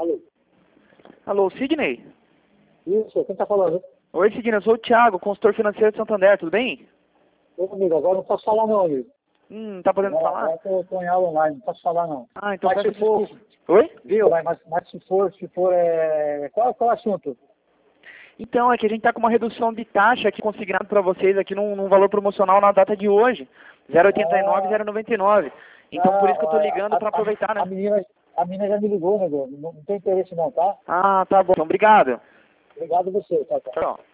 Alô? Alô, Sidney? Isso, quem tá falando? Oi, Sidney, eu sou o Thiago, consultor financeiro de Santander, tudo bem? Ô, amigo, agora não posso falar não, amigo. Não tá podendo falar? Agora tô em aula online, não posso falar não. Ah, então Mas peço se for, desculpa. Oi? viu? Mas se for, qual é o assunto? Então, é que a gente tá com uma redução de taxa aqui consignado para vocês aqui num valor promocional na data de hoje. 0,89 e 0,99. Então, por isso que eu tô ligando para aproveitar, né? A menina já me ligou, né, não tem interesse não, tá? Ah, tá bom. Então, obrigado. Obrigado a você, tá? Tchau.